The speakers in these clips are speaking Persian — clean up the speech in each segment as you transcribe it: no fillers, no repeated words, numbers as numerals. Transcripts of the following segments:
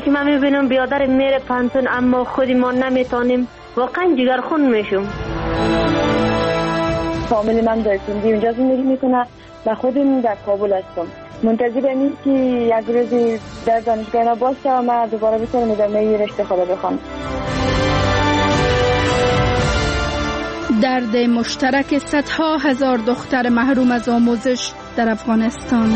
که من میبینم بیادر میره پانتون اما خودی ما نمیتونیم، واقعا جگرخون میشم. فامیل من در سندی اونجا زندگی میکنه و خودم در کابل هستم. منتظرم این که یک روزی در دانشگاه اینا باشه و من دوباره بتونم ادامه رشته خود بخونم. درد مشترک صدها هزار دختر محروم از آموزش در افغانستان.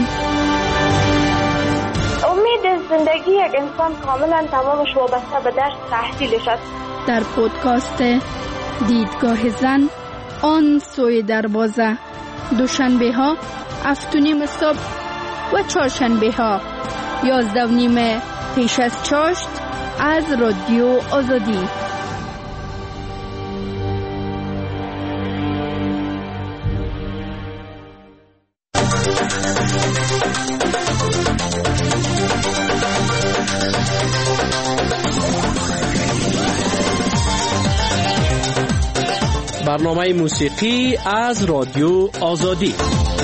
امید زندگی یک انسان کاملا تمامش وابسته به درس تحصیلش است. در پودکاست دیدگاه زن، آن سوی دروازه، دوشنبه ها 7:30 صبح و چهارشنبه ها 11:30 پیش از چاشت از رادیو آزادی. برنامه موسیقی از رادیو آزادی.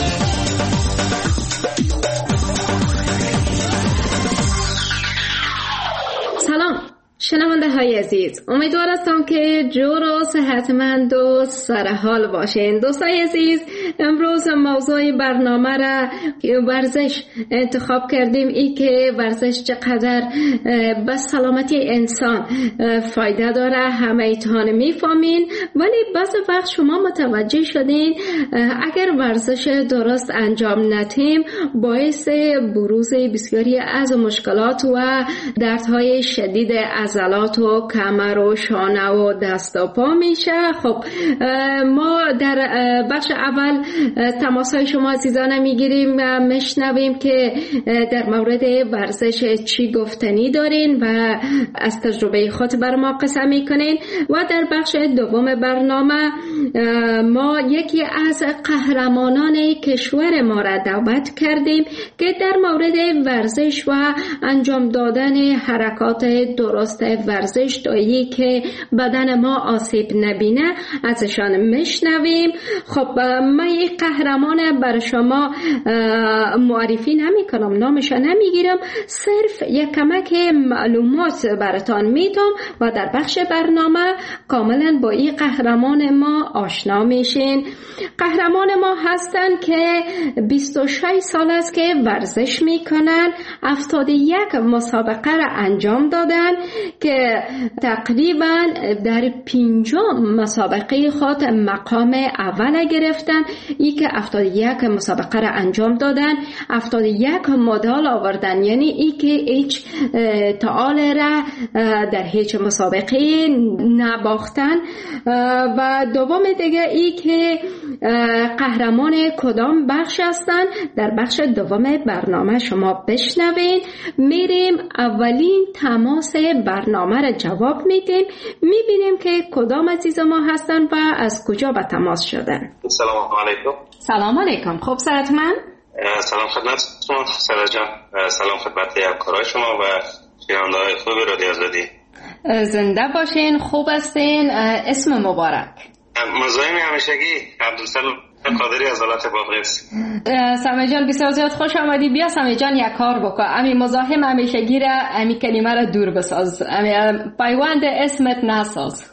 سلام شنونده های عزیز، امیدوار هستم که جور و صحتمند و سرحال باشین. دوستای عزیز، امروز موضوع برنامه را ورزش انتخاب کردیم. ای که ورزش چقدر به سلامتی انسان فایده داره همه ایتان میفهمین، ولی بعض وقت شما متوجه شدین اگر ورزش درست انجام ندیم باعث بروز بسیاری از مشکلات و دردهای شدید عضلات و کمر و شانه و دست و پا میشه. خب ما در بخش اول تماسهای شما عزیزان میگیریم و میشنویم که در مورد ورزش چی گفتنی دارین و از تجربه خود بر ما قصه میکنین، و در بخش دوم برنامه ما یکی از قهرمانان کشور ما را دعوت کردیم که در مورد ورزش و انجام دادن حرکات درست ورزش دایی که بدن ما آسیب نبینه ازشان میشنویم. خب من یک قهرمان بر شما معرفی نمی کنم، نامش نمیگیرم، صرف یک کمک معلومات براتان میدم و در بخش برنامه کاملا با این قهرمان ما آشنا میشین. قهرمان ما هستن که 26 سال است که ورزش میکنن، 71 مسابقه را انجام دادن که تقریبا در 50 مسابقه خود مقام اول گرفتن. ای که 71 مسابقه را انجام دادن 71 مدال آوردن، یعنی ای که هیچ تعال را در هیچ مسابقه نباختن. و دوم دیگه ای که قهرمان کدام بخش هستن در بخش دوم برنامه شما بشنوین. میریم اولین تماس برنامه را جواب میدیم، میبینیم که کدام عزیز ما هستن و از کجا به تماس شدن. سلام علیکم. سلام علیکم. خوب صحتمند؟ سلام خدمت شما سرا جان، سلام خدمت همکارای شما و شنونده‌های خوب رادیو آزادی. زنده باشین، خوب هستین. اسم مبارک؟ مزاحم همیشگی عبدالسلام قادری از ولایت بادغیس. سمی جان بسیار زیاد خوش آمدی. بیا سمی جان یک کار بکن، امی مزاحم همیشگی را، امی کلمه را دور بساز، امی پیوند اسمت نساز.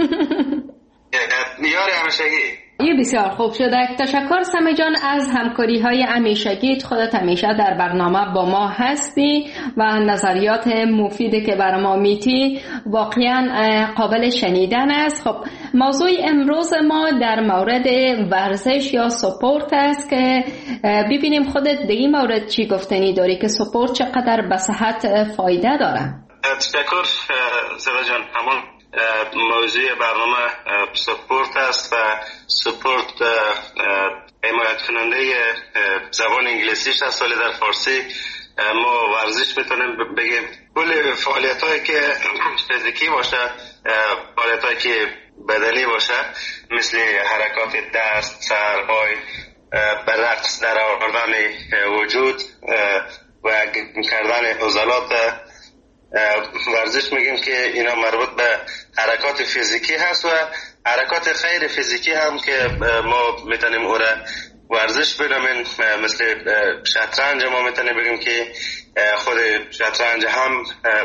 یار همیشگی. این بسیار خوب شده. تشکر سمی جان از همکاری های همیشگیت. خودت همیشه در برنامه با ما هستی و نظریات مفیدی که بر ما میتی واقعا قابل شنیدن است. خب موضوع امروز ما در مورد ورزش یا سپورت است که ببینیم خودت در این مورد چی گفتنی داری که سپورت چقدر به صحت فایده داره. تشکر سرا جان. همون موضوع برنامه سپورت است و سپورت حمایت کننده زبان انگلیسیش است، ولی در فارسی ما ورزش میتونیم بگیم کل فعالیت هایی که فیزیکی باشه، فعالیت هایی که بدنی باشه، مثل حرکات دست، سر، پای، به رقص در آوردن وجود و کردن عضلات ورزش میگیم که اینا مربوط به حرکات فیزیکی هست و حرکات غیر فیزیکی هم که ما میتونیم او را ورزش بنامین، مثل شطرنج ما میتونه بگیم که خود شطرنج هم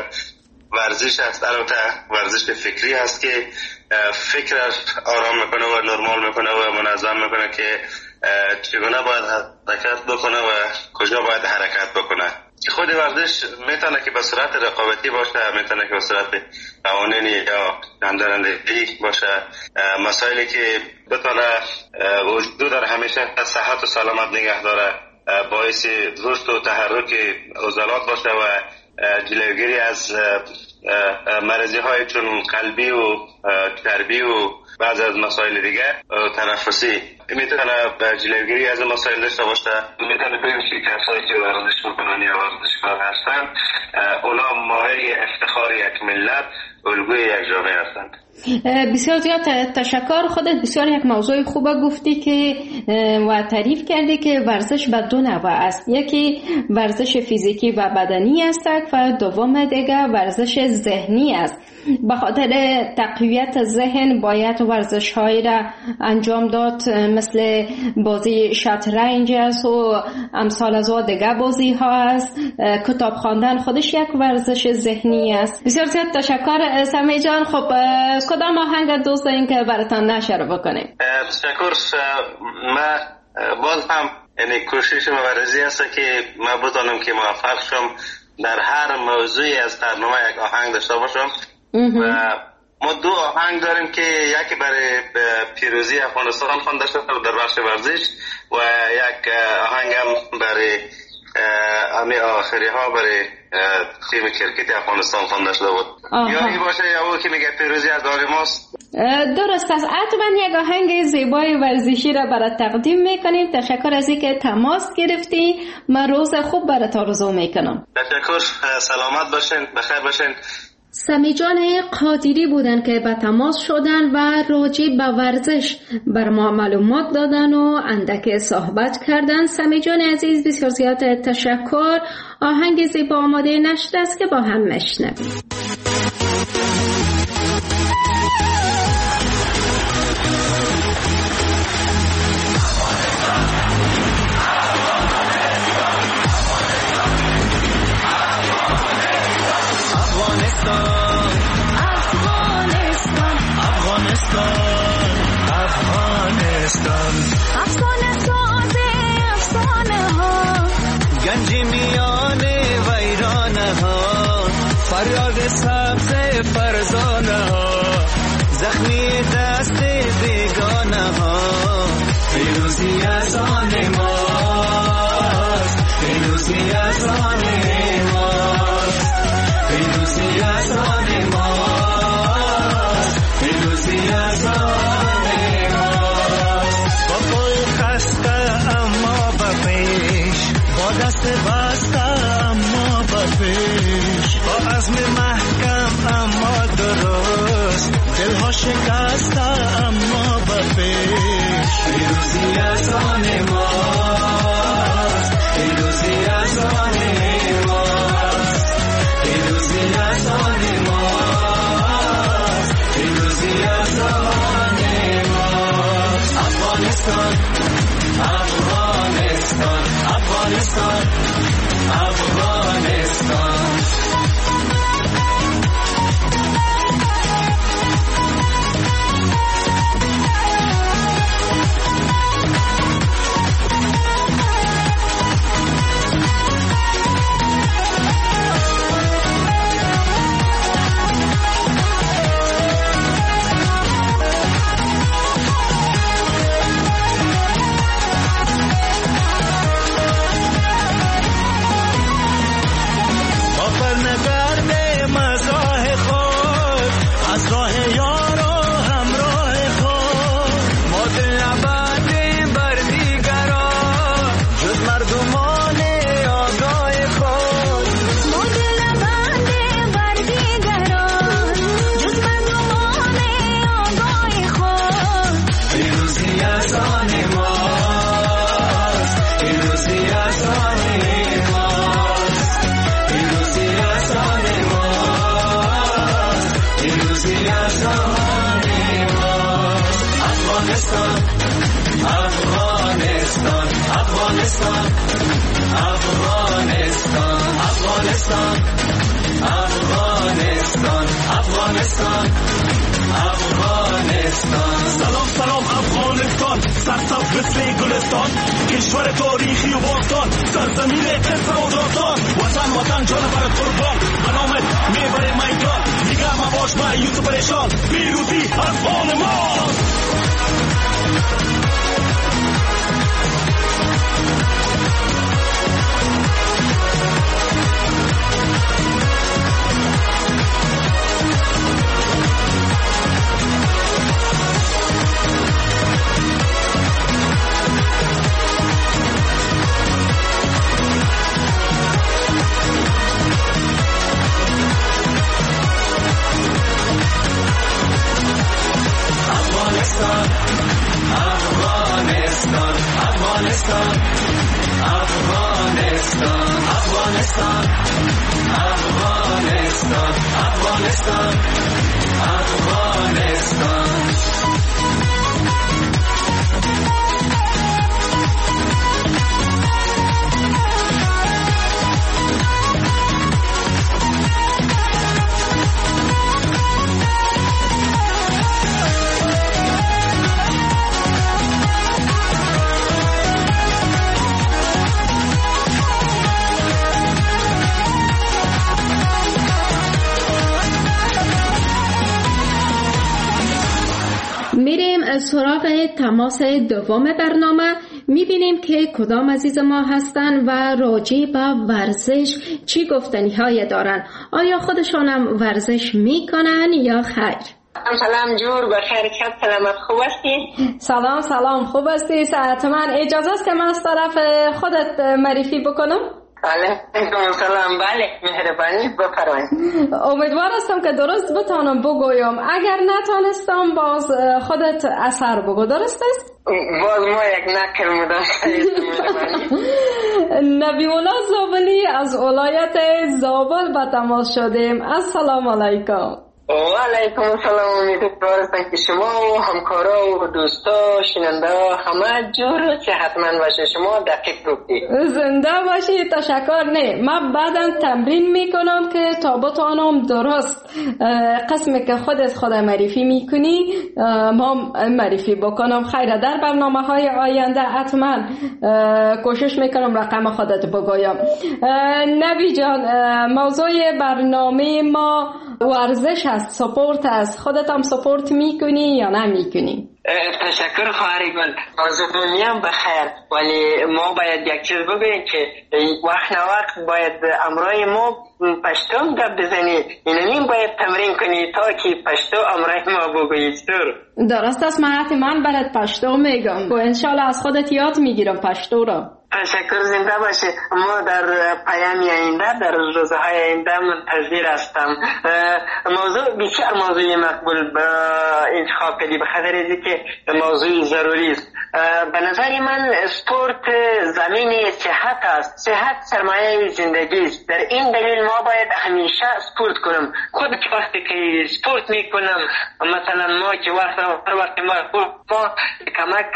ورزش است، البته ورزش فکری هست که فکر آرام میکنه و نرمال میکنه و منظم میکنه که چگونه باید حرکت بکنه و کجا باید حرکت بکنه. خود ورزش میتونه که به صورت رقابتی باشه، میتونه که به صورت قوانینی یا همدارندگی باشه، مسائلی که بتونه وجود در همیشه صحت و سلامت نگه داره، باعث رشد و تحرک عضلات باشه و جلوگیری از مرضی های چون قلبی و چربی و بعض از مسائل دیگه تنفسی میتونه جلوگیری از مسائل داشته باشه. میتونه بگیم که کسایی که ورزش میکنن یا ورزشکار هستن اونا مایه افتخار یک ملت، الگوی یک جامعه هستند. بسیار زیاد تشکر. خودت بسیار یک موضوع خوبه گفتی که و تعریف کردی که ورزش به دو نوع است، یکی ورزش فیزیکی و بدنی است و دوم دیگه ورزش ذهنی است. به خاطر تقویت ذهن باید ورزش هایی را انجام داد، مثل بازی شطرنج است و امثال از دیگه بازی ها است. کتاب خواندن خودش یک ورزش ذهنی است. بسیار زیاد تشکر سمی جان. خب کدام آهنگ دوست دارین که براتان نشر بکنیم؟ تشکر. من باز هم یعنی کوشش مبارزی است که من بتونم که موفق شم در هر موضوعی از برنامه یک آهنگ داشته باشم. و ما دو آهنگ داریم که یکی برای پیروزی افغانستان خوانده شده در بخش ورزش و یک آهنگ هم برای امی آخری ها برای تیم کرکت افغانستان خوانده شده بود. یا این باشه یا او که میگه پیروزی از آن ماست. درست است. حتما یک آهنگ زیبای ورزشی را برات تقدیم میکنیم. تشکر از اینکه تماس گرفتی. من روز خوب برات آرزو میکنم. تشکر. سلامت باشین، بخیر باشین. سمی جان قادری بودن که به تماس شدن و راجع به ورزش بر ما معلومات دادن و اندک صحبت کردن. سمی جان عزیز بسیار زیاد تشکر. آهنگ زیبا آماده نشده است که با هم میشنویم. گنج میان ویرانه ها، فریاد سبز فرزانه ها، زخمی دست بیگانه ها. پیروزی از آن ماست، پیروزی از آن ماست، پیروزی از آن ماست، پیروزی از آن ماست. با پای خسته اما به پیش، با دست بسته اما به پیش، با عزم محکم اما درست، دلها شکسته اما به پیش. پیروزی از آن ماست، پیروزی از آن ماست، پیروزی از آن ماست، پیروزی از آن ماست. افغانستان، افغانستان، افغانستان، افغانستان. Afghanistan, Afghanistan. افغانستان افغانستان افغانستان افغانستان افغانستان افغانستان سلام سلام افغانستان سرسبز مثل گلستان کشور تاریخی و باستان سرزمین قصر و داستان وطن وطن جان برات قربان به نامت میبره میدان دیگه مباش مایوس و پریشان پیروزی از آن ماست Afghanistan, Afghanistan, Afghanistan, Afghanistan, Afghanistan, Afghanistan, Afghanistan. میریم سراغ تماس دوم برنامه. میبینیم که کدام عزیز ما هستن و راجع به ورزش چی گفتنی های دارن. آیا خودشانم ورزش میکنن یا خیر؟ سلام جور بخیر، شب سلامت، خوب هستی؟ سلام خوب هستی؟ صحتمند. اجازه است که من از طرف خودت معرفی بکنم؟ علیکم سلام. بله مهربانی بفرمایید. امیدوار هستم که درست بتانم بگویم. اگر نتانستم باز خودت اثر بگو. درست است؟ باز ما یک نکر مدام. نبی‌الله زابلی از ولایت زابل به تماس شدیم. السلام علیکم. و علیکم السلام. امیدوارم که شما و همکارا و دوستا شنونده همه جور صحتمند باشه. شما دقیق گفتی. زنده باشی. تشکر. نه من بعدا تمرین میکنم که تا بتانم درست قسمی که خود معرفی میکنی ما معرفی بکنم. خیره در برنامه های آینده حتما کوشش میکنم رقم خودت بگویم. نبی جان، موضوع برنامه ما ورزش است، سپورت است. خودت هم سپورت میکنی یا نمیکنی؟ تشکر خواهر گل. از دنیا بخیر، ولی ما باید یک چیز بگوییم که وقت نوقت باید امرای ما پشتو گپ بزنی. اینم باید تمرین کنی تا که پشتو امرای ما بگویی. درست است. من برات پشتو میگم و انشالله از خودت یاد میگیرم پشتو را. تشکر. زنده باشی. ما در پیام آینده، در روزهای آینده منتظر هستم. موضوع بسیار موضوع مقبول به انتخاب کردی به خاطر اینکه موضوع ضروری است. به نظر من اسپورت زمین صحت است. صحت سرمایه زندگی است. در این دلیل ما باید همیشه اسپورت کنم. خود که وقتی که اسپورت میکنم، مثلا ما که وقتی ما کمک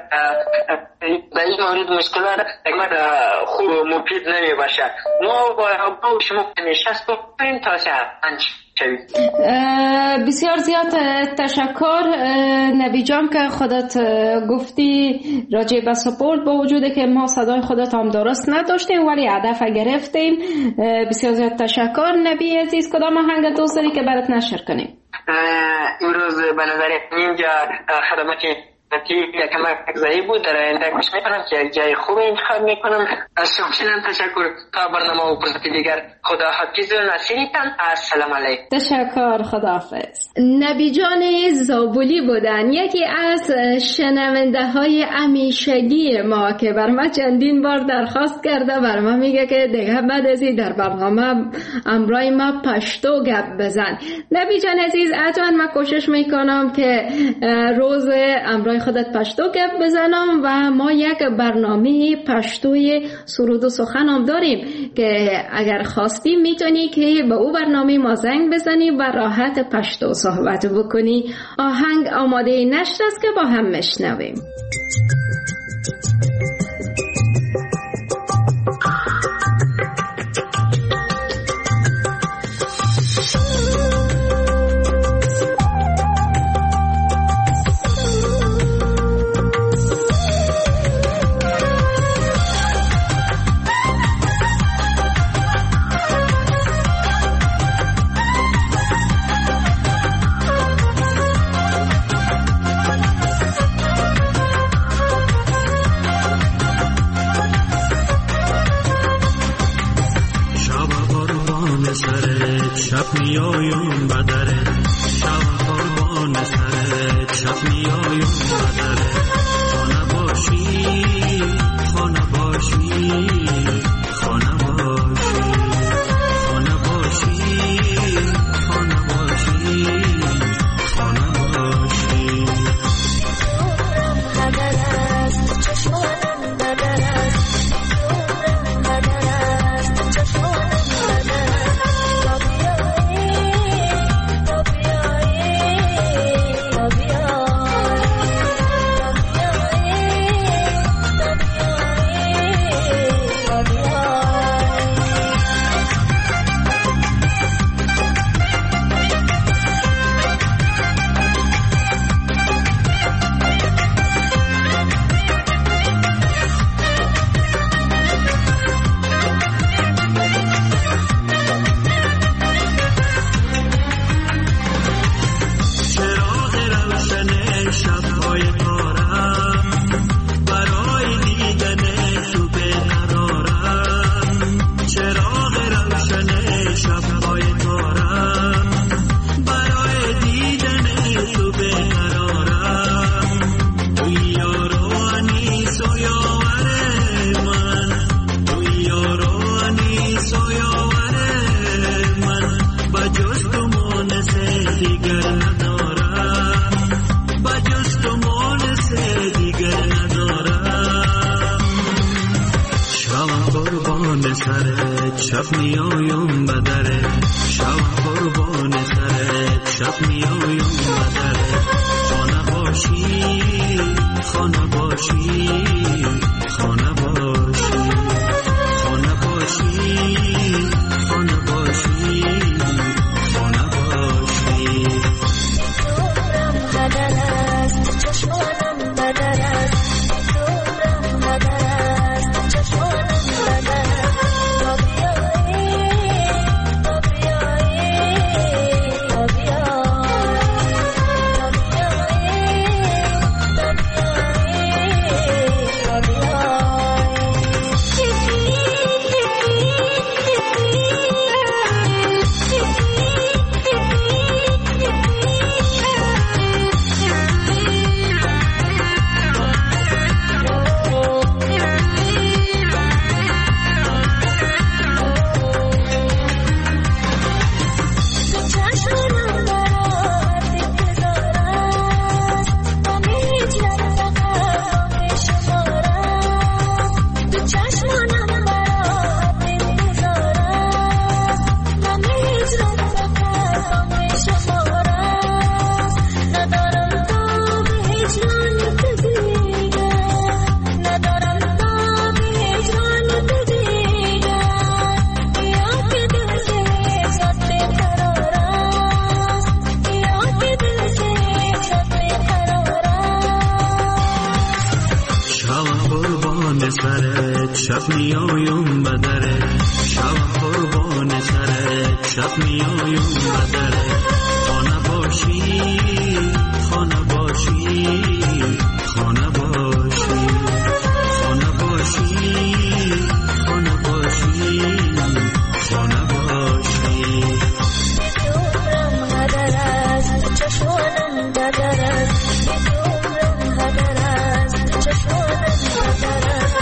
به این مورد مشکلات خوب مفید نمی باشد. ما با شما همیشه اسپورت کنیم تا صحتمند شویم. بسیار زیاد تشکر نبی جان که خودت گفتی راجع به سپورت، با وجوده که ما صدای خودت هم درست نداشتیم ولی هدف گرفتیم. بسیار زیاد تشکر نبی عزیز. کدام آهنگ دوست داری که برات نشر کنیم؟ امروز به نظر اینجا خدماتی یک کمک ضعیف بود. در آینده کوشش میکنم که یک جای خوب انتخاب میکنم. از شما تشکر. تا برنامه و فرصت دیگر خدا حافظ و نصیرتان. السلام علیکم. تشکر. خداحافظ. نبی جان زابلی بودن، یکی از شنونده های همیشگی ما که بر ما چندین بار درخواست کرده. بر ما میگه که دیگه بعد از این در برنامه امرای ما پشتو گپ بزن. نبی جان عزیز، حتما من کوشش میکنم که روز امرای خودت پشتو گپ بزنم و ما یک برنامه پشتوی سرود و سخن هم داریم که اگر خواستی میتونی که به او برنامه ما زنگ بزنی و راحت پشتو صحبت بکنی. آهنگ آماده نشت است که با هم مشنویم. شب میایم بدره شب قربان سرت شب میایم بدره خانه باشی خانه باشی خانه باشی خانه باشی خانه باشی خانه باشی شب میایم بدره شب قربان سرت شب میایم بدره خانه باشی خانه باشی خانه باشی خانه باشی خانه باشی خانه باشی بدر است چشمانم بدر است دورم بدر است چشمانم بدر شب میایم بدره شب قربان سرت شب میایم بدره خانه باشی خانه باشی خانه باشی خانه باشی خانه باشی خانه باشی دورم بدر است چشمانم بدر است دورم بدر است چشمانم بدر است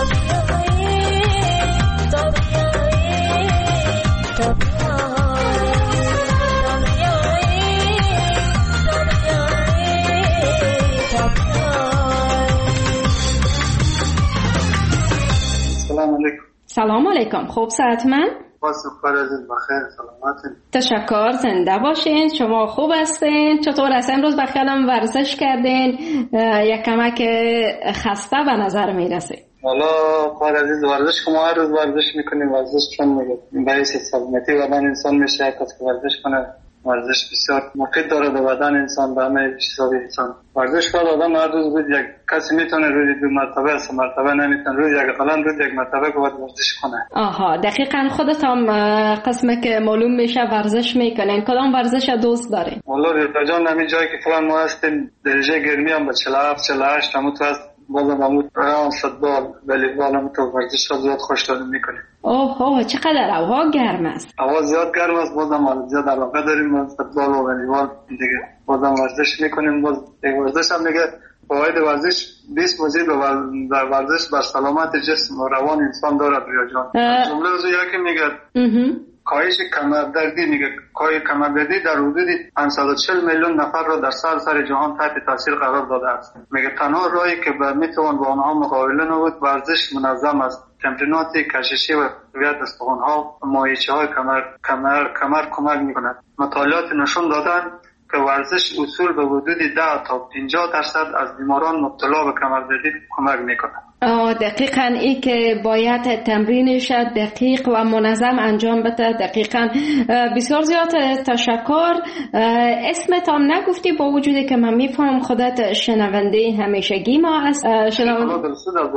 سلام علیکم. خوب صحتمند؟ بخیر سلامتین. تشکر. زنده باشین. شما خوب هستین؟ چطور است؟ امروز بخیرم ورزش کردین؟ یک کمک خسته به نظر میرسید. والا خواهر عزیز ورزش که ما هر روز ورزش میکنیم. ورزش چون میگه باعث سلامتی بدن انسان میشه. کسی که ورزش کنه ورزش بسیار مفید داره به بدن انسان به همه چیزهای انسان. ورزش کنه آدم هر روز بود یک کسی میتونه روزی 2 مرتبه 3 مرتبه نمیتونه روز یک مرتبه باید ورزش کنه. آها دقیقاً خودت هم قسمه که معلوم میشه ورزش میکنین. کدام ورزش دوست دارین؟ والله رضا جان همین جایی که فلان ما هستیم درجه گرمی هم به 47 48 همون تو هست بازم همون فوتبال والیبال هم تو ورزش ها زیاد خوشحالی میکنیم. اوه چقدر هوا گرم است. هوا زیاد گرم است، بازم زیاد علاقه داریم به فوتبال و والیبال دیگه. بازم ورزش میکنیم. باز ورزش هم دیگه فواید ورزش 20 مزید در ورزش بر سلامت جسم و روان انسان دارد. ریا جان جمله از یکی میگه کاهش کمردردی، میگه کاهش کمردردی در حدود 540 میلیون نفر را در سراسر جهان تحت تاثیر قرار داده است. میگه تنها راهی که میتوان با آنها مقابله نمود ورزش منظم است. تمرینات کششی و تقویت استخوان‌ها و مایچه‌های کمر کمک می‌کند. مطالعات نشون دادند که ورزش اصول به حدود 10 تا 50% از بیماران مبتلا به کمردردی کمک می‌کند. دقیقاً این که باید تمرینش دقیق و منظم انجام بده. دقیقاً بسیار زیاد تشکر. اسمتام نگفتی با وجودی که من میفهم خودت شنونده همیشگی ما هست. سیدالله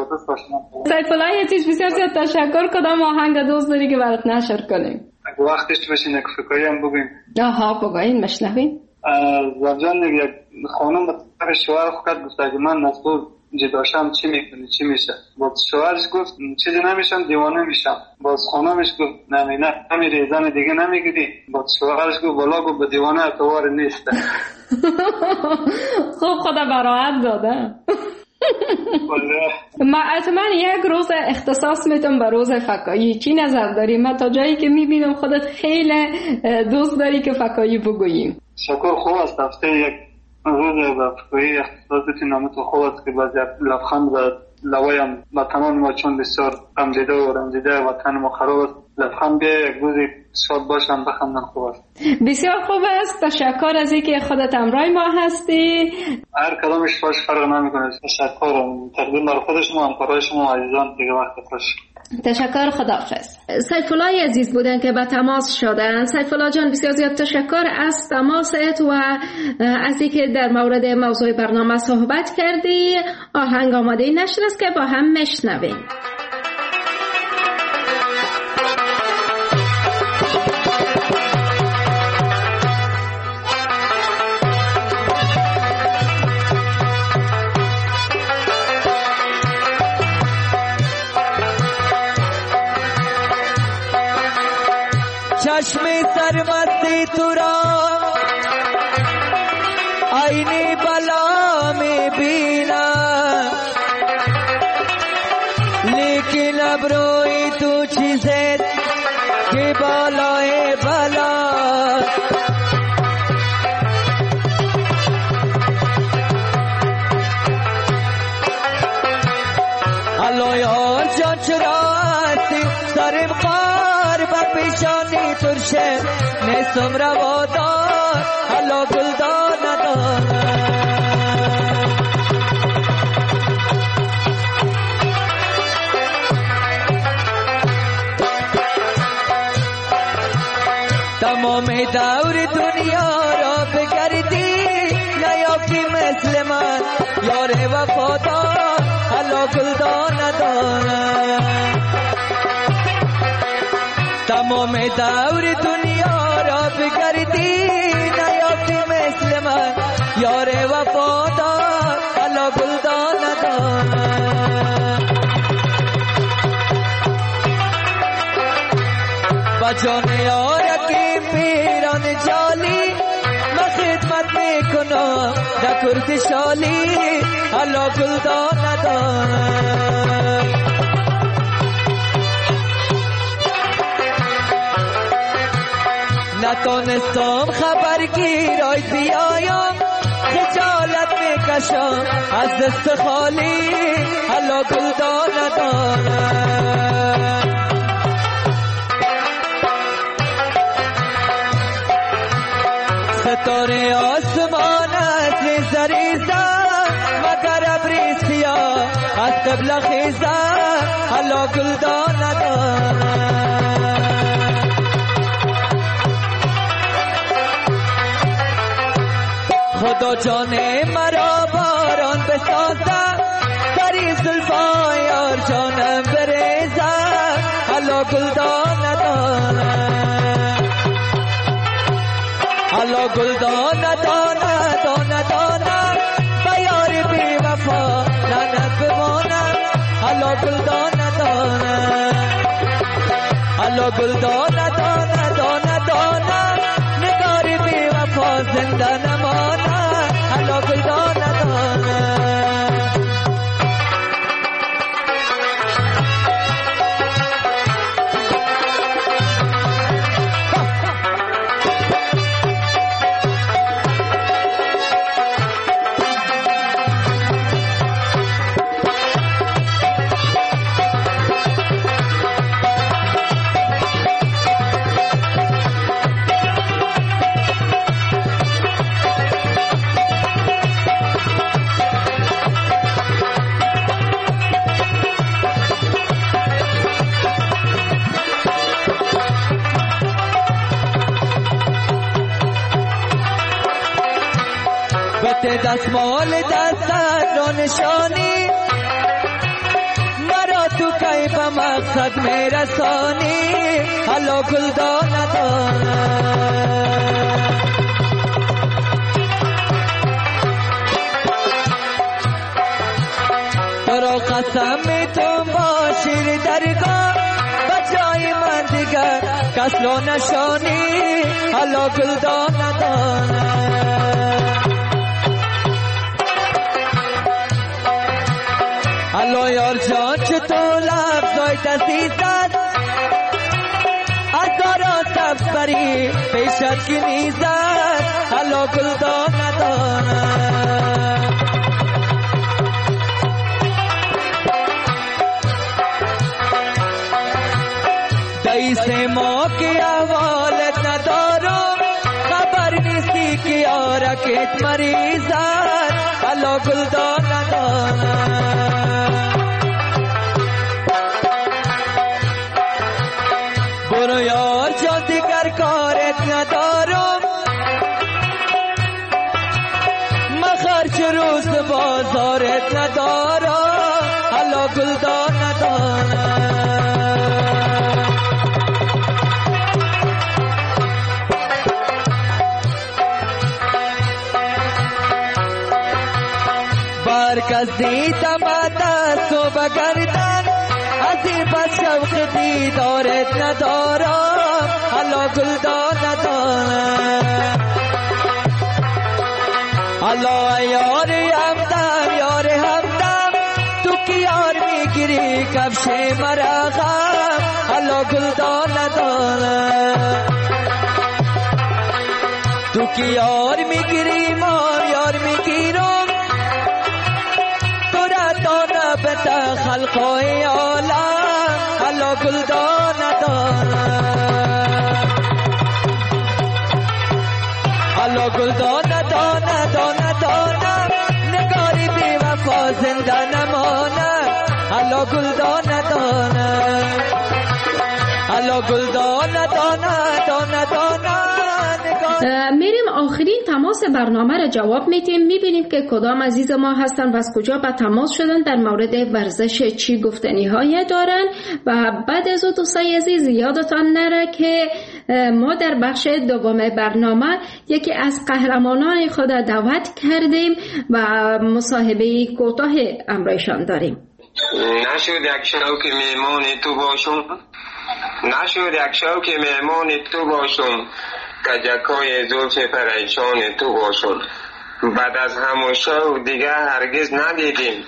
عزیز بسیار زیاد تشکر. کدام آهنگ دوست داری که برات نشر کنیم؟ وقتش بشین یک فکایی هم بگیم. بگوین مشنویم. زوجان یک خانم به طرف شوهر خود گفت اگه من مسئول جداشم چی میکنی چی میشه؟ باز شوهرش گفت چیزی نمیشم دیوانه میشم. باز خانمش گفت نه نمیری زن دیگه نمیگیری. باز شوهرش گفت والا گفت به دیوانه اعتبار نیست. خوب خدا براحت داده. من یک روز اختصاص میتونم به روز فکایی. چی نظر داری؟ من تا جایی که میبینم خودت خیلی دوست داری که فکایی بگوییم. شکر خوب است. هفته یک روز به فکایی اختصاص بتونم تو خوب است که باز لبخند و لوایم وطنان ما چون بسیار غم دیده و رنجیده وطن ما خراب است. لبخند بیا یک روزی شاد باشم بخندن خوب است. بسیار خوب است. تشکر از اینکه خودت همراه ما هستی. هر کدامش باش فرق نمیکنه. تشکر تقدیم بر خود شما همکارای شما عزیزان دیگه وقت خوش. تشکر. خداحافظ. سیفالله عزیز بودن که به تماس شدن. سیفالله جان بسیار زیاد تشکر از تماست و از اینکه در مورد موضوع برنامه صحبت کردی. آهنگ آماده نشد است که با هم میشنویم. چشم سرمستی تو را آینه بلا می بینم، لیکن ابروی تو چیزت که بالای بلا. الله یار جان چرا هستی سرم قار با پیشانی ترشه نیستم روادار الله گلدان ندارم. تمام دور دنیا را بگردی نیافتی مثل من یار وفادار الله گلدان ندارم. تمام دور دنیا را بگردی نیافتی مثل من یار وفادار الله گلدان ندارم. با جان یارکی پیران جالی من خدمت میکنم در کرد شالی الله گلدان ندارم. نتونستم خبرگیرای بیایم خجالت میکشم از دست خالی الله گلدان ندارم. ستاره آسمانت زریزه مگر ابری سیاه از قبل خیزه الله گلدان ندارم. خدا جان مرا باران بسازه سری زلفان یار جانم بریزه الله گلدان ندارم. الله گلدان ندانه دانه دانه بیار بی وفا لعنت حالا گل دانه دانه دانه دانه نگاری بی وفا زنده نمانه حالا گل دانه دانه دستمال دستت را نشانی مرا تو کی به مقصد میرسانی حالا گل دانه دانه تو را قسم میتون با شیر درگاه به جای من دیگر کس را نشانی حالا گل دانه دانه حالا یار جان چطور لفظای دستیزد هزاران سبزبری پیشت که نیزد حالا گل دانه دانه دایس ما که احوالت ندارم خبر نیستی که یارکت مریضد حالا گل دانه دانه برو یار جان دیگر کارت ندارم مخرج روز بازارت ندارم حالا گل دانه دانه برکز دیدم دست و بگردن از این پس شوق دیدارت ندارم حالا گل دانه دانه حالا یار همدم یار همدم تو که یار میگیری کفش مرغم حالا گل دانه دانه تو که یار میگیری ما یار میگیرم بتا خلقای عالم حالا گل دانه دانه حالا گل دانه دانه دانه دانه نگاری بی وفا زنده نمانه حالا گل دانه دانه حالا گل دانه دانه دانه دانه میریم آخرین تماس برنامه را جواب میدیم. میبینیم که کدام عزیز ما هستن و از کجا به تماس شدن، در مورد ورزش چی گفتنی های دارن. و بعد از او دوستای عزیز یادتان نره که ما در بخش دوم برنامه یکی از قهرمانان خود دعوت کردیم و مصاحبه کوتاه امرایشان داریم. نشد یک شوک میمان تو باشم، نشد یک شوک میمان تو باشم، کجکای زلف پریشان تو باشم. بعد از همون شو دیگه هرگز ندیدیم.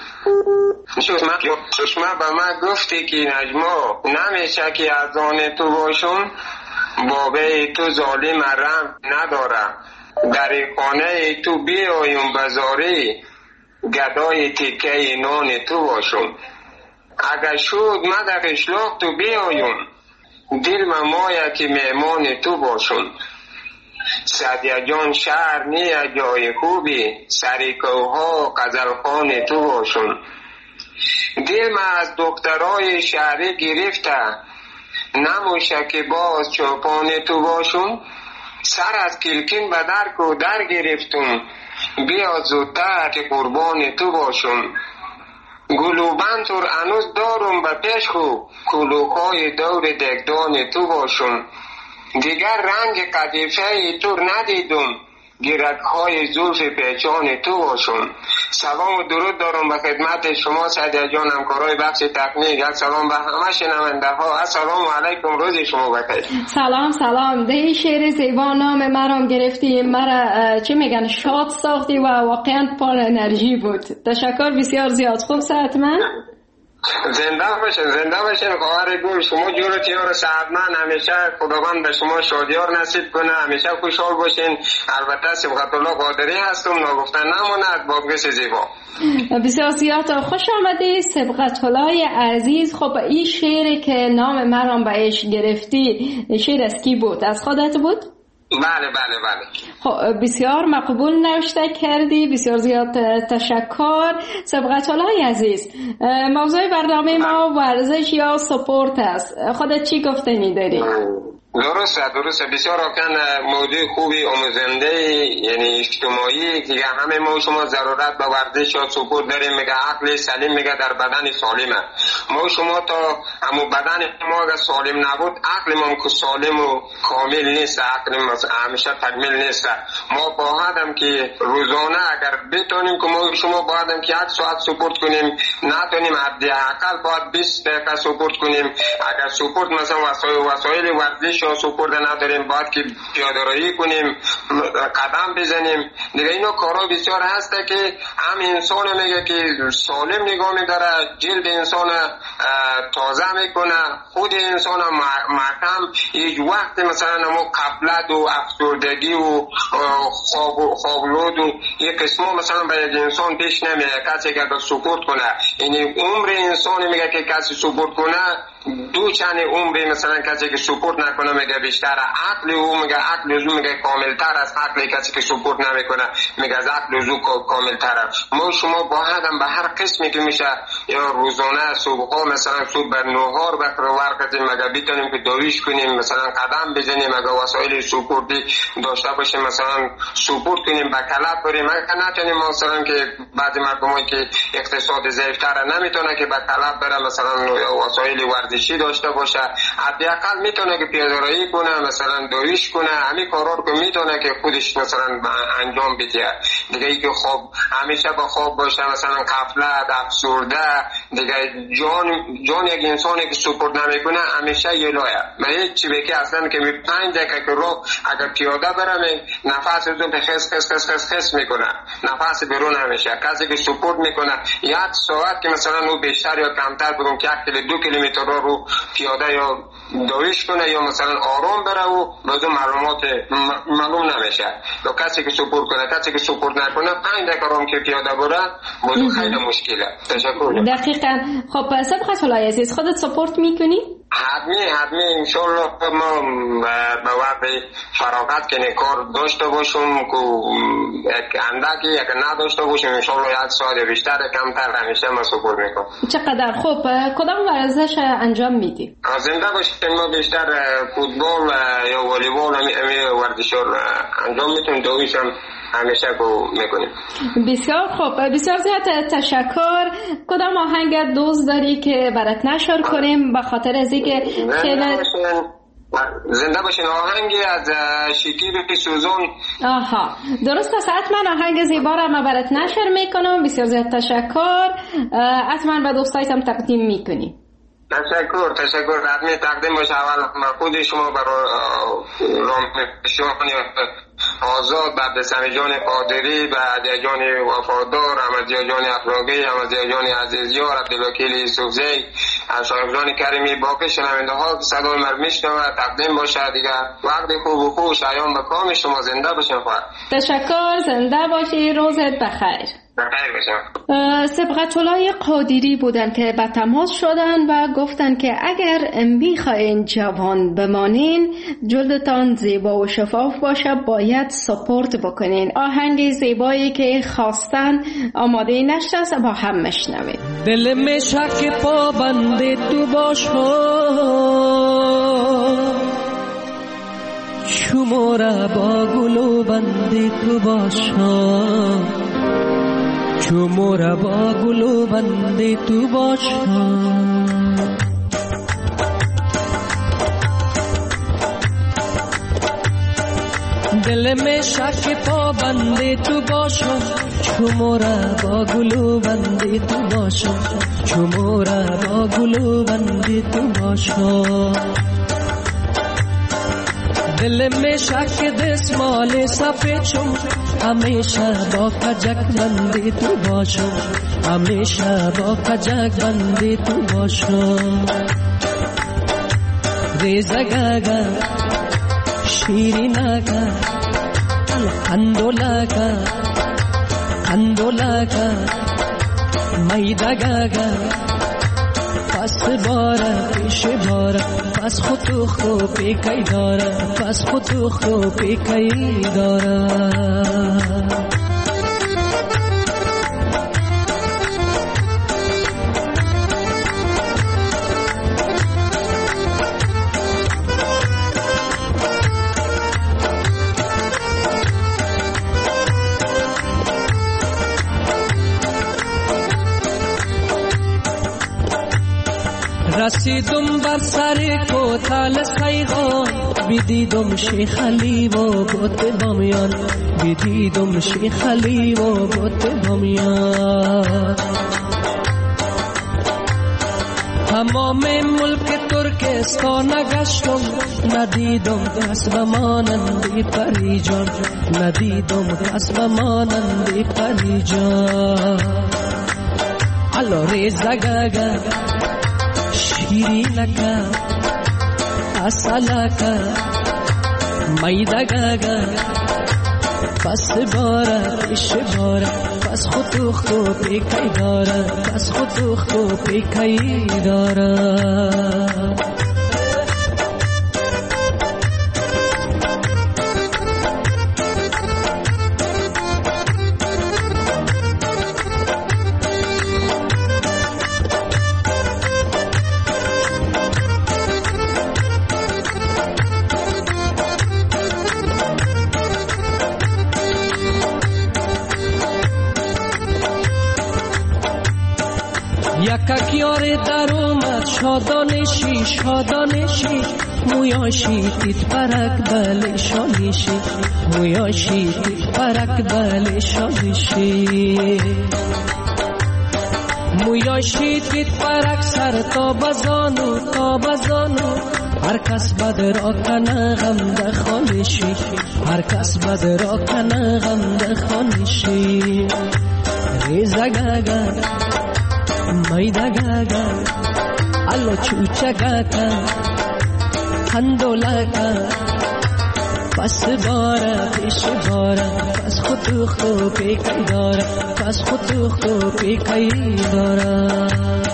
چشمه به من گفتی که نجما نمیشه که از آن تو باشم، بابه تو ظالم رحم نداره، در خانه تو بیایم بزاری، گدای تیکه نان تو باشم. اگر شد من در اشلاق تو بیایم، دل ممایه که میمان تو باشم. سعدیه جان شهر نیه جای خوبی، سریکوها قزلخان تو باشم. دل من از دخترای شهری گرفته، نموشه که باز چوپان تو باشم. سر از کلکین به درک و در گرفتم، بیا زودتر که قربان تو باشم. گلوبند تر انوز دارم به پیش خوب، کلوکای دور دگدان تو باشم. دیگر رنگ قدیفه تر ندیدم، گیرک های زلف پیچان تو باشم. سلام و درود دارم به خدمت شما سعدیه جان، همکارای بخش تکنیک. یک سلام به همه شنونده ها. السلام علیکم، روز شما بخیر. سلام. ده شعر زیبا نام مرام گرفتی، مرا چه میگن شاد ساختی و واقعا پر انرژی بود. تشکر بسیار زیاد. خوب ساعت من زنده باشین خواهر گل. شما جورتیار سعدمند، همیشه خداوند به شما شادیار نصیب کنه، همیشه خوشحال باشین. البته صبغت الله قادری هستم، ناگفتن نماند. بازگشت زیبا. بسیار زیاد خوش آمدی صبغت الله عزیز. خب این شعری که نام مرام بهش گرفتی شعر از کی بود؟ از خودت بود؟ بله. خب بسیار مقبول نوشته کردی، بسیار زیاد تشکر. صبغت الله عزیز، موضوع برنامه ما ورزش یا سپورت است. خودت چی گفتنی داری؟ درسته. بسیار واقعا موضوع خوبی، آموزنده، یعنی اجتماعی که همه ما شما ضرورت به ورزش یا سپورت داریم. میگه عقل سالم میگه در بدن سالمه. ما شما تا همون بدن ما اگر سالم نبود، عقل ما که سالم و کامل نیست، عقل ما همیشه تکمیل نیست. ما باید که روزانه اگر بتونیم که ما شما باید که 1 ساعت سپورت کنیم، نتونیم حداقل باید 20 دقیقه سپورت کنیم. اگر سپورت مثلا وسایل ورزش یا سپورت نداریم، باید که پیاده‌روی کنیم، قدم بزنیم. دیگه اینا کارا بسیار هسته که هم انسان میگه که سالم نگاه میداره، جلد انسان تازه میکنه، خود انسان محکم. یک وقت مثلا ما قبلت و افسردگی و خوابلود و یک قسم مثلا به یک انسان پیش نمیاد کسی که سپورت کنه. یعنی عمر انسان میگه که کسی سپورت کنه 2 چند عمری، مثلا کسی که سپورت نکنه میگه بیشتر. عقل او میگه عقل او میگه کاملتر از عقل کسی که سپورت نمیکنه، میگه از عقل او کاملتر. ما شما باید هم به هر قسمی که میشه یا روزانه صبح مثلا صبح بر نهار وقتی مگه بتونیم که دویش کنیم، مثلا قدم بزنیم، مگه وسایل سپورتی داشته باشیم، مثلا سپورت کنیم، به کلب بریم. مگه نتونیم مثلا که بعضی مردمایی که اقتصاد ضعیفتر نمیتونه که به کلب بره، مثلا وسایل ورزشی داشته باشه، حداقل میتونه که پیاده‌روی کنه، مثلا دویش کنه. همین کارا رو که میتونه که خودش مثلا انجام بده. دیگه ای که خواب همیشه با خواب باشه، مثلا غفلت، افسرده، دیگه جان یک انسانی که سپورت نمیکنه همیشه یلایه. من هیچ چی بگی اصلا که 5 دقیقه که رو اگر پیاده برم نفس رو به خس میکنه، نفس بیرون نمیشه. کسی که سپورت میکنه 1 ساعت که مثلا او بیشتر یا کمتر بگم که 2 کیلومتر رو پیاده یا دویش کنه یا مثلا آرام بره و بعضی معلومات معلوم نمیشه. و کسی که سپورت کنه، کسی که سپورت نکنه 5 دقیقه رو که پیاده بره موضوع خیلی مشکله. تشکر. دقیقاً. خب صبغت الله عزیز، خودت سپورت میکنی؟ حتمی انشالله ما به وقت فراغت که کار داشته باشم که یک اندکی یک نداشته باشم، انشالله 1 ساعت بیشتر کمتر همیشه ما سپورت میکنم. چقدر خوب. کدام ورزش انجام میدی؟ زنده باشیم ما بیشتر فوتبال یا والیبال همین ورزشا انجام میتونیم، دویش هم همیشه میکنیم. بسیار خوب، بسیار زیاد تشکر. کدام آهنگ دوست داری که برات نشر کنیم به خاطر از اینکه خیلی زنده باشین؟ آهنگی از شکیب سوزون. آها درست است. حتما آهنگ زیبا را من برات نشر میکنم. بسیار زیاد تشکر. حتما به دوستایتم تقدیم میکنیم. تشکر. حتما تقدیم باشه. اول خود شما برای رامشانی آزاد، بعد سمی جان قادری، بعد جان وفادار، احمدی جان افراقی، احمدی جان عزیزیار، عبدالوکیل یوسفزی، شایخ کریمی، باقی شنونده ها صدای من میشنوه تقدیم باشه. دیگه وقت خوب و خوش ایام به کام شما. زنده باشین. تشکر. زنده باشی. روزت بخیر. صبغت الله قادری بودن که به تماس شدن و گفتن که اگر میخواین جوان بمانین، جلدتان زیبا و شفاف باشه، باید سپورت بکنین. آهنگ زیبایی که خواستن آماده نشست با هم مشنوید. دل میں شک پابند تو باشو، شماره با گلو بند تو باشو، شماره با گلو بند تو باشو. دل میں شک پابندی تو باشم چمورا با گلو بندی تو باشم چمورا با گلو بندی تو باشم دل میں شک دسمال سفیدشم همیشه با کجک بندی تو باشم همیشه با کجک بندی تو باشم ریزگاگا شیریناگا اندولاگا اندولاگا میدگاگا پس بارا پیش بارا پس خودو خوبی کئی دارا پس خودو خوبی کئی دارا رسیدم بر سر کوتل سیغان بدیدم شیخ علی و بت بامیان بدیدم شیخ علی و بت بامیان تمام ملک ترکستان گشتم ندیدم کس بمانندی پریجان ندیدم کس بمانندی پریجان الو ریزگاگا شیرینکا اصلکا میدگاگا پس بارا پیش بارا پس خودو خوبی کئی دارا پس خودو خوبی کئی دارا یکیار در اومد شادانشی شادانشی مویاشی تیت پرک بله شانشی مویاشی تیت پرک بله شانشی مویاشی تیت پرک سر تا بزانو هر کس بد را کنه غم ده خانشی هر کس بد را کنه غم ده خانشی ریزگاگا میدگاگا الو چوچگاگا اندولاگا پس بارا پیش بارا پس خودو خوبی کئی دارا پس خودو خوبی کئی دارا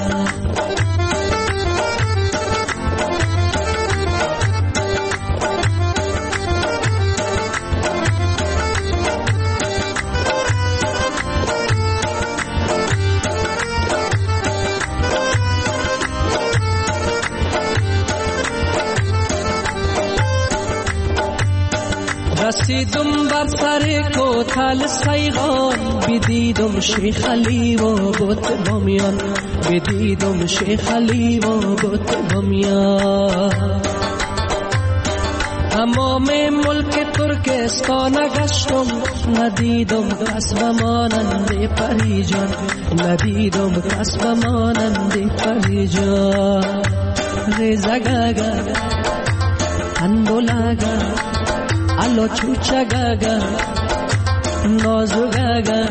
رسیدم بر سر کوتل سیغان بدیدم شیخ علی و بت بامیان بدیدم شیخ علی و بت بامیان تمام ملک ترکستان گشتم ندیدم کس بمانند پریجان ندیدم کس بمانند پریجان ریزگاگا اندولاگا الو چوچگاگا نازوگاگا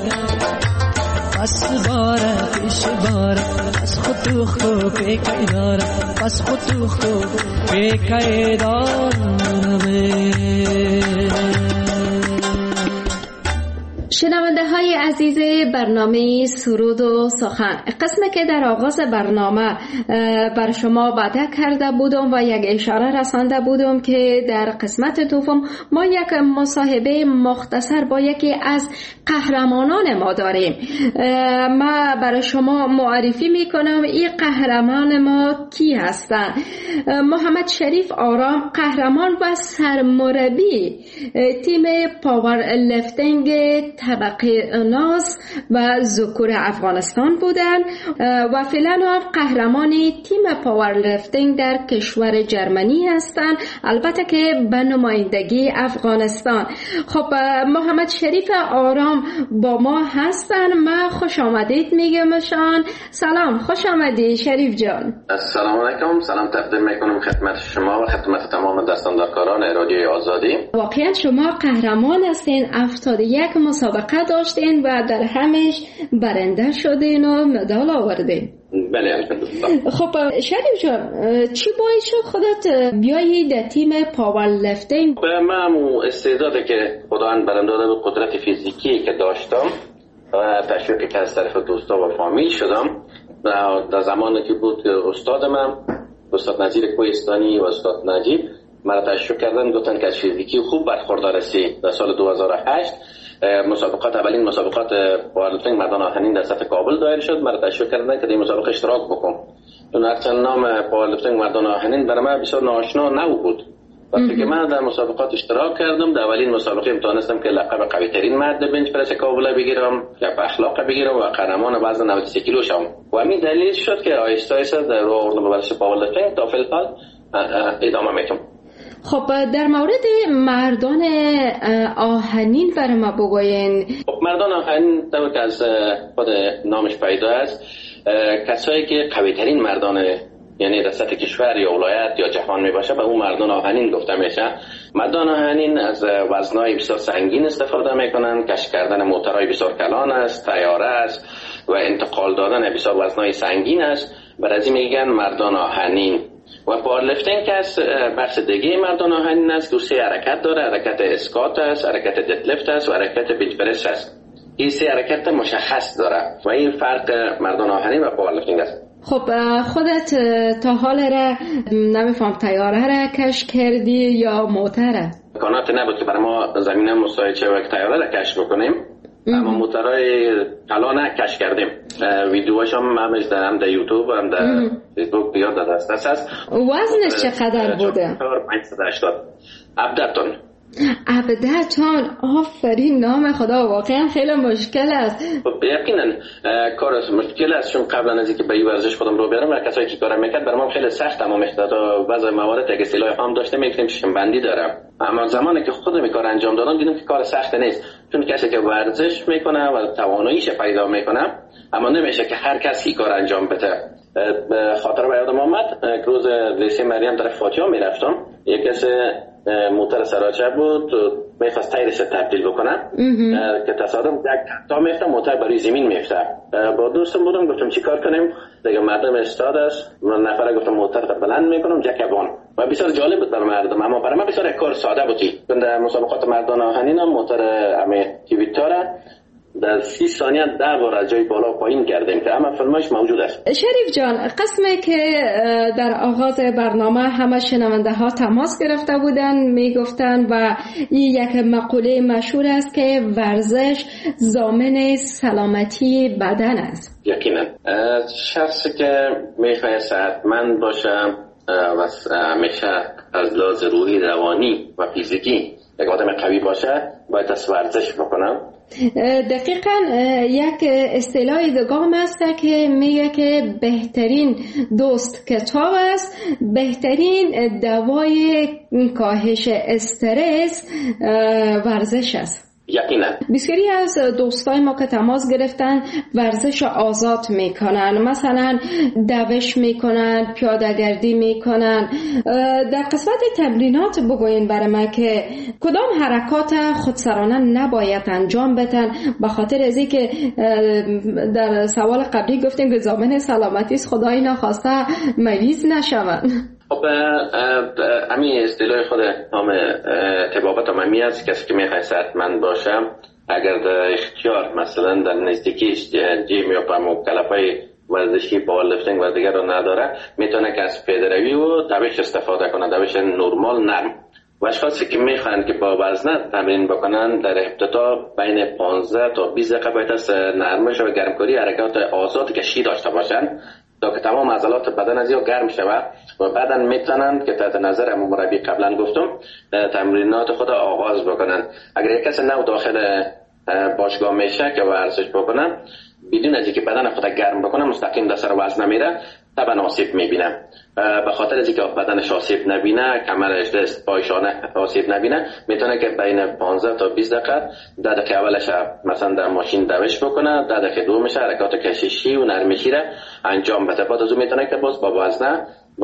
پس بارا پیش بارا پس خودو خوبی کئی دارا پس خودو خوبی کئی دارا شنونده های عزیز برنامه سرود و سخن، قسمی که در آغاز برنامه بر شما وعده کرده بودم و یک اشاره رسانده بودم که در قسمت دوم ما یک مصاحبه مختصر با یکی از قهرمانان ما داریم. ما برای شما معرفی میکنم این قهرمان ما کی هستند. محمد شریف آرام قهرمان و سرمربی تیم پاور لفتینگ طبقه ناز و ذکور افغانستان بودند و فعلا هم قهرمان تیم پاورلیفتینگ در کشور جرمنی هستند، البته که به نمایندگی افغانستان. خب محمد شریف آرام با ما هستن. من خوش آمدید میگمشان. سلام، خوش آمدی شریف جان. السلام علیکم، سلام تقدیم میکنم خدمت شما و خدمت تمام دستاندارکاران رادیوی آزادی. واقعا شما قهرمان هستین، 71 مسابقه داشتین و در همش برنده شدین و مدال آوردین. بله الحمدلله. خب شریف جان، چی باعث شد خودت بیایی در تیم پاورلیفتینگ؟ من استعدادی که خداوند برام داده بود، قدرت فیزیکی که داشتم و تشویقی که از طرف دوستا و فامیل شدم. در زمانی که بود استاد من، استاد نظیر کوهستانی و استاد نجیب، مرا تشویق کردن، گفتن که از فیزیکی خوب برخوردار هستی. در سال 2008 اولین مسابقات پاورلیفتینگ مردان آهنین در سطح کابل دایر شد. مرا تشویق کردن که در این مسابقه اشتراک بکنم. چون هرچند نام پاورلیفتینگ مردان آهنین برای من بسیار ناآشنا نبود. وقتی که من در مسابقات اشتراک کردم، در اولین مسابقه توانستم که لقب قوی ترین مرد بنچ پرس کابل بگیرم، که اخلاق بگیرم و قهرمان وزن 93 کیلو شوم. و همین دلیل شد که آهسته آهسته در راه آوردم به ورزش پاورلیفتینگ تا فعل ادامه میدم. خب در مورد مردان آهنین برای ما بگوین. خب مردان آهنین طور که از خود نامش پیدا است، کسایی که قوی ترین مردان، یعنی در سطح کشور یا ولایت یا جهان می باشه، به اون مردان آهنین گفته میشه. مردان آهنین از وزنای بسیار سنگین استفاده میکنن، کشف کردن موتورهای بسیار کلان است، طیاره است و انتقال دادن بسیار وزنای سنگین است. برای این میگن مردان آهنین. و پاورلیفتینگ که از بخش دیگه مردان آهنین است که 3 حرکت داره. حرکت اسکات است، حرکت ددلیفت است و حرکت بنچ پرس است. این 3 حرکت مشخص داره و این فرق مردان آهنین و پاورلیفتینگ است. خب خودت تا حال را نمیفهم طیاره را کشف کردی یا موتره؟ امکانات نبود که برای ما زمینه مساعد شه و طیاره را کشف بکنیم. اما موتورهای کلان کشف کردیم. ویدیوهاش هم در یوتیوب هم در فیسبوک بیاد در دسترس است. وزنش چقدر بوده؟ 580 17 تن. 17 تن. آفرین، نام خدا، واقعا خیلی مشکل است. خب یقینا کار مشکل است، چون قبلا از اینکه به این ورزش خودم رو بیارم و کسایی که کارم میکرد برام خیلی سخت، اما تا بعضی موارد اگه سلاح هم داشته میگفتیم شم بندی دارم. اما زمانی که خودم این کار انجام دادم دیدم که کار سخت نیست، چون کسی که ورزش میکنه و تواناییش پیدا میکنه، اما نمیشه که هر کسی کار انجام بده. خاطر به یادم آمد روز لیسه مریم در فاتحه میرفتم، یک کسی موتور سراچه بود، میخواست تایرش تبدیل بکنم که تصادم یک تا میفتم موتور برای زمین میفته. با دوستم بودم، گفتم چی کار کنیم؟ دیگه مردم استاد است، من نفره گفتم موتور رو بلند میکنم جکبان. و بسیار جالب بود برای مردم، اما برای من بسیار کار ساده بودی. در مسابقات مردان آهنین هم موتور همه تیویتاره در 30 ثانیه 10 بار از جای بالا پایین کردیم که همه فیلماش موجود است. شریف جان، قسمی که در آغاز برنامه همه شنونده ها تماس گرفته بودن میگفتن و این یک مقوله مشهور است که ورزش ضامن سلامتی بدن است. یقینا شخصی که میخواد صحتمند باشه و همیشه از لحاظ روحی، روانی و فیزیکی یک آدم قوی باشه باید از ورزش بکنم. دقیقاً یک اصطلاح دیگه هم است که میگه که بهترین دوست کتاب است، بهترین دوای کاهش استرس ورزش است. یقینا بسیاری از دوستای ما که تماس گرفتن ورزش آزاد میکنن، مثلا دوش میکنن، پیاده‌گردی میکنن. در قسمت تمرینات بگوین برای من که کدام حرکات خودسرانه نباید انجام بدن، به خاطر از اینکه در سوال قبلی گفتیم که ضامن سلامتی است، خدای نخواسته مریض نشون. خب همین اصطلاح خود نام طبابت عمومی است. کسی که میخواد صحتمند باشه اگر در اختیار مثلا در نزدیکیش جیم یا کلپای ورزشی پاورلیفتینگ و دیگر رو نداره، میتونه که از پیاده‌روی و دوش استفاده کنه، دوش نرمال نرم. و اشخاصی که میخوان که با وزنه تمرین بکنن در ابتدا بین 15 تا 20 دقیقه باید از نرمش و گرمکاری حرکات آزاد کشی داشته باشن تا که تمام عضلات بدن از یا گرم شود و بعدا میتونن که تحت نظر مربی قبلا گفتم تمرینات خود آغاز بکنن. اگر یک کسی نو داخل باشگاه میشه که ورزش بکنه بدون از اینکه بدن خود گرم بکنه مستقیم در سر وزن میره طبعا آسیب میبینه. به خاطر از اینکه بدنش آسیب نبینه، کمرش، دست، پایشانه آسیب نبینه، میتونه که بین 15 تا 20 دقیقه 10 دقیقه اولش مثلا در ماشین دوش بکنه، 10 دقیقه دومش حرکات کششی و نرمشی را انجام بده. بعد از اون میتونه که باز با وزنه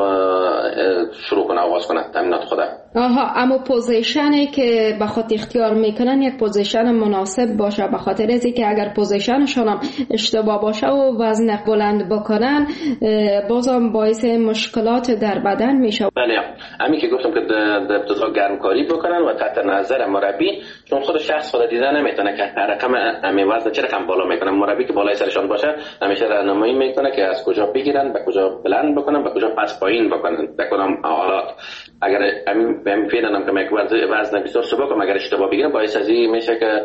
شروع کنه، آغاز کنه تمرینات خودم. اما پوزیشنی که به خود اختیار میکنن یک پوزیشن مناسب باشه، به خاطر از اینکه اگر پوزیشنشون هم اشتباه باشه و وزن بلند بکنن بازم باعث مشکلات در بدن میشه. بله، همین که گفتم که در ابتدا گرمکاری بکنن و تحت نظر مربی، چون خود شخص خود دیده نمیتونه که رقم همین وزن چه رقم بالا میکنه. مربی که بالای سرشون باشه همیشه راهنمایی میکنه که از کجا بگیرن، به کجا بلند بکنن، به کجا پس پایین بکنن، به کدام حالات. اگر همین فعلا که میگه وزن بسیار سبک هم اگر اشتباه بگیرن باعث از این میشه که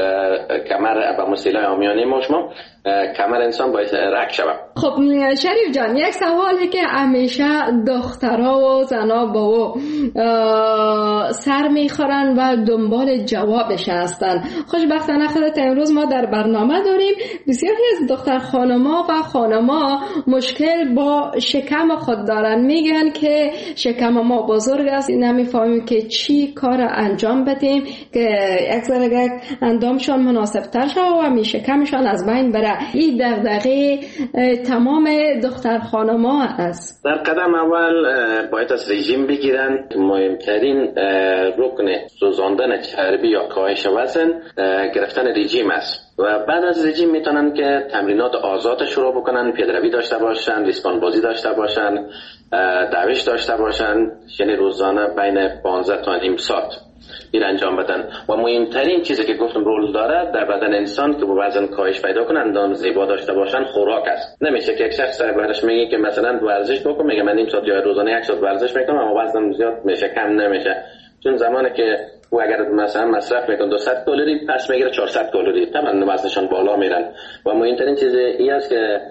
کمر به مسئله عامیانه ما کمر انسان باعث رگ شود. خب شریف جان، یک سوالی که همیشه دخترها و زنا با او سر میخورن و دنبال جوابش هستن. خوشبختانه خودت امروز ما در برنامه داریم بسیاری از دختر خانما و خانما مشکل با شکم خود دارن، میگن که شکم ما بزرگ است، نمیفهمیم که چی کار انجام بدیم که یک ذره اندامشان مناسب تر شد و همین شکمشان از بین بره. این دغدغه تمام دختر خانما است. در قدم اول باید از رژیم بگیرن. مهمترین رکن سوزاندن چربی یا کاهش وزن گرفتن رژیم است و بعد از رژیم میتونن که تمرینات آزاد شروع بکنن، پیاده‌روی داشته باشن، ریسمان بازی داشته باشن، دوش داشته باشن، یعنی روزانه بین 15 تا نیم ساعت این انجام بدن. و مهمترین چیزی که گفتم رول داره در بدن انسان که با وزن کاهش پیدا کنه، اندام زیبا داشته باشن، خوراک است. نمیشه که یک شخص برش میگه که مثلا ورزش بکن، میگه من نیم ساعت یا روزانه 1 ساعت ورزش میکنم اما وزنم زیاد میشه، کم نمیشه. چون زمانی که او اگر مثلا مصرف میکنه 200 کالری پس میگیره 400 کالری، طبعا وزنشان بالا میرن. و مهمترین چیز این است که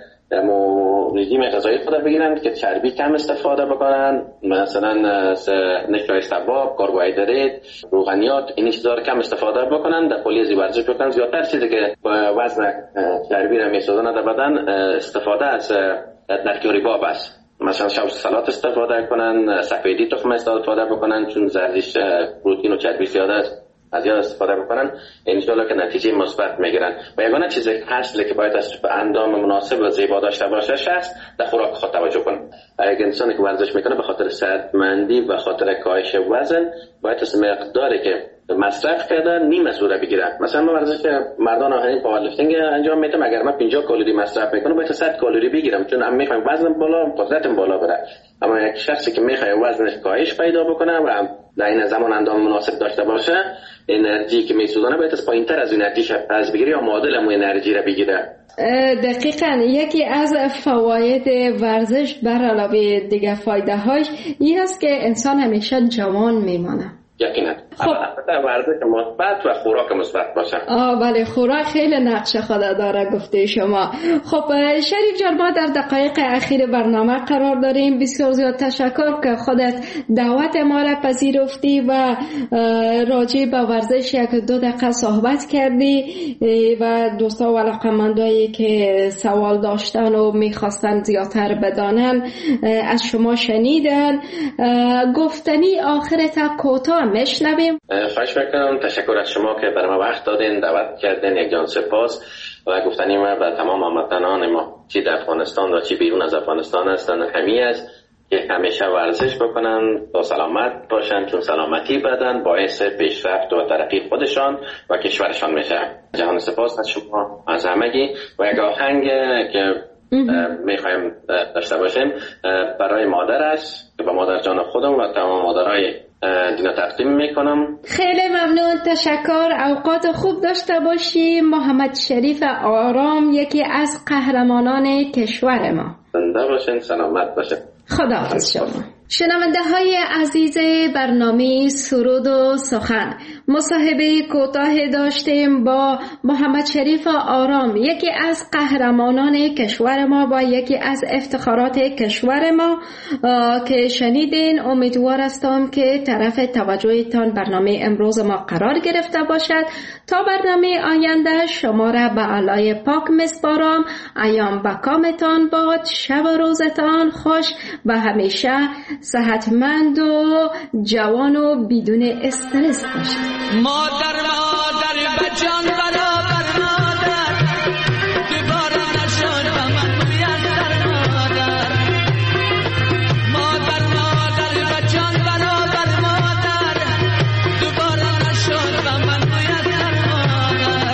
رژیم غذایی خود بگیرن که چربی کم استفاده بکنن، مثلا نشای حباب، کربوهیدرات، روغنیات، این چیزا رو کم استفاده بکنن، در پلیز ورزش بکنن. زیادتر چیزی که وزن چربی را میسازونه در بدن استفاده از نرکوری باب است. مثلا شب سالاد استفاده کنن، سفیدی تخم استفاده بکنن، چون زردیش پروتئین و چربی زیاده است، از یاد استفاده بکنن، انشالله که نتیجه مثبت میگیرن. و یگانه چیز اصلی که باید از اندام مناسب و زیبا داشته باشه شخص در خوراک خود توجه کنه. اگه انسانی که ورزش میکنه به خاطر صحتمندی و خاطر کاهش وزن باید از مقداری که مصرف کرده نیم از او را بگیره. مثلا ما ورزش که مردان آخرین پاورلیفتینگ انجام میدم، اگر من 50 کالری مصرف میکنم باید 100 کالری بگیرم، چون من میخوام وزنم بالا، قدرتم بالا بره. اما یک شخصی که میخواد وزنش کاهش پیدا بکنه و در این زمان اندام مناسب داشته باشه، انرژی که میسوزانه باید از پایینتر از انرژیش از بگیره یا معادل همون انرژی را بگیره. دقیقاً یکی از فواید ورزش بر علاوه دیگه فایده هاش این است که انسان همیشه جوان میمانه. یقینا. خب ورزش مثبت و خوراک مثبت باشه. بله، خوراک خیلی نقش خود داره گفته شما. خب شریف جان، ما در دقایق اخیر برنامه قرار داریم. بسیار زیاد تشکر که خودت دعوت ما را پذیرفتی و راجع به ورزش 1-2 دقیقه صحبت کردی و دوستا و علاقه‌مندایی که سوال داشتن و میخواستن زیادتر بدانن از شما شنیدن. گفتنی آخرت کوتاه میشنویم. خواهش میکنم. تشکر از شما که برای ما وقت دادین، دعوت کردین. یک جان سپاس. و گفتنی ما به تمام هموطنان ما چی در افغانستان و چی بیرون از افغانستان هستن همین است که همیشه ورزش بکنن تا سلامت باشن، چون سلامتی بدن باعث پیشرفت و ترقی خودشان و کشورشان میشه. جهان سپاس از شما از همگی. و یک آهنگ که میخوایم داشته باشیم برای مادرش که به مادر جان خودم و تمام مادرای دینا تقدیم میکنم. خیلی ممنون، تشکر. اوقات خوب داشته باشی. محمد شریف آرام، یکی از قهرمانان کشور ما. زنده باشین، سلامت باشین. خداحافظ شما. شنونده های عزیز برنامه سرود و سخن، مصاحبه کوتاه داشتیم با محمد شریف آرام، یکی از قهرمانان کشور ما و یکی از افتخارات کشور ما که شنیدین. امیدوار هستم که طرف توجهتان برنامه امروز ما قرار گرفته باشد. تا برنامه آینده شما را به علای پاک میسپارم. ایام به کامتان باد، شب و روزتان خوش و همیشه صحتمند و جوان و بدون استرس باشید. مادر به جان برابر مادر، دوباره نشد و من میسر مادر. مادر به جان برابر مادر، دوباره نشد و من میسر مادر.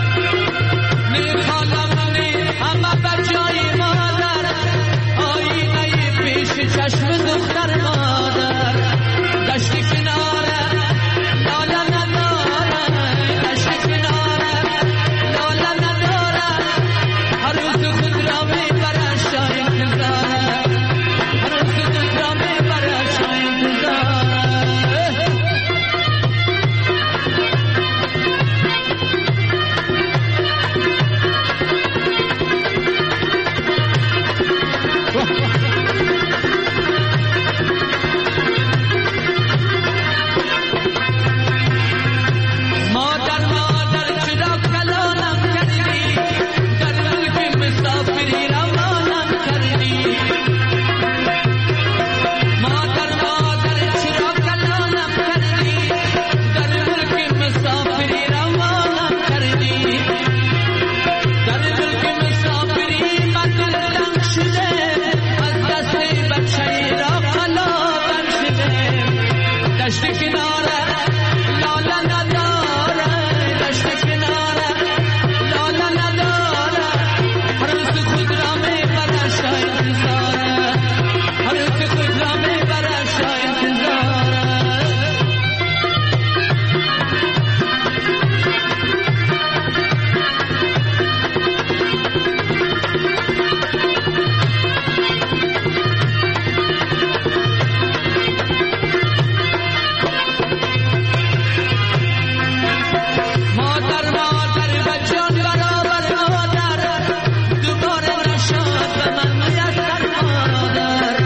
میخوام همه بر جای مادر، آینه پیش چشم دختر مادر. دشت کناره لاله نداره، دشت کناره لاله نداره. هر روز خود را میبره شاید انتظاره، هر روز خود را میبره شاید انتظاره. مادر چرا کلانم کردی، در ملک مسافری روانم کردی. مادر چرا کلانم کردی، در ملک مسافری روانم کردی. در ملک مسافری من دلم شده، از دست بچه را خلابم شده. دشت کناره لاله نداره، دشت کناره لاله نداره. هر روز خود را میبره شاید انتظاره، هر روز خود را میبره شاید انتظاره. مادر به جان برابر مادر، دوباره نشد و من میسر مادر.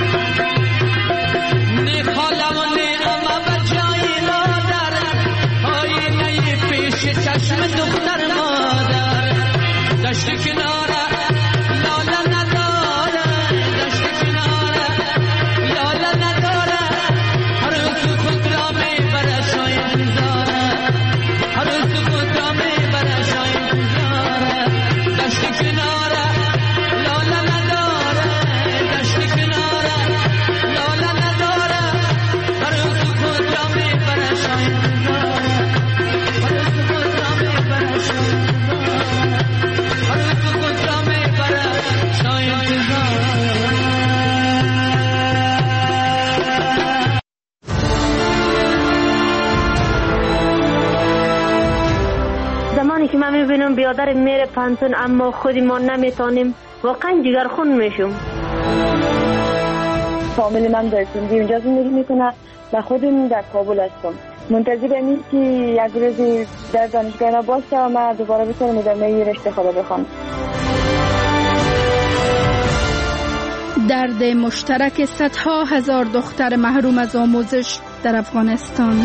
میخوام همه به جای مادر، آینه پیش چشم دختر مادر. دشت کناره لاله نداره، دشت کناره لاله نداره. هر روز خود را میبره شاید انتظاره، هر روز خود را میبره شاید انتظاره. دشت کناره لاله نداره، دشت کناره لاله نداره. هر روز خود را میبره شاید انتظاره، هر روز خود را میبره شاید انتظاره، هر روز خود را میبره شاید انتظاره. زمانی که من میبینم بیادر میره پانتون اما خودی ما نمیتونیم، واقعا جگرخون میشم. فامیل من در سندی اونجا زندگی میکنه و خودم در کابل هستم. منتظرم این که یک روزی در دانشگاه اینا باشه و من دوباره بتونم ادامه رشته خود بخوام. درد مشترک صدها هزار دختر محروم از آموزش در افغانستان.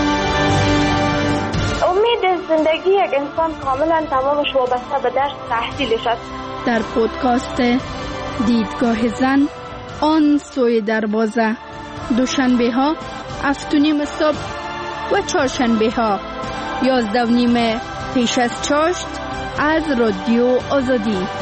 امید زندگی یک انسان کاملا تمامش وابسته به درس تحصیلش است. در پودکاست دیدگاه زن، آن سوی دروازه، دوشنبه ها 7:30 صبح و چهارشنبه ها 11:30 پیش از چاشت از رادیو آزادی.